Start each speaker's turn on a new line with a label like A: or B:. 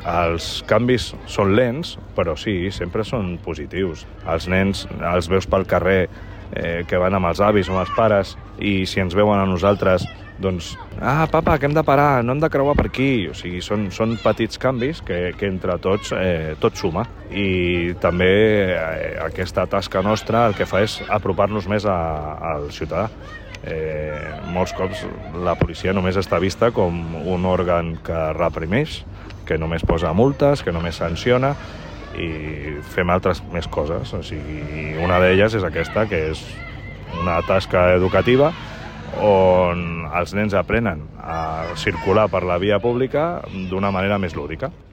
A: Els canvis són lents, però sí, sempre són positius. Els nens els veus pel carrer que van amb els avis o amb els pares i si ens veuen a nosaltres, doncs, papa, que hem de parar, no hem de creuar per aquí. O sigui, són petits canvis que entre tots tot suma. I també aquesta tasca nostra el que fa és apropar-nos més al ciutadà. Molts cops la policia només està vista com un òrgan que reprimeix, que només posa multes, que només sanciona, i fem altres més coses. O sigui, una d'elles és aquesta, que és una tasca educativa on els nens aprenen a circular per la via pública d'una manera més lúdica.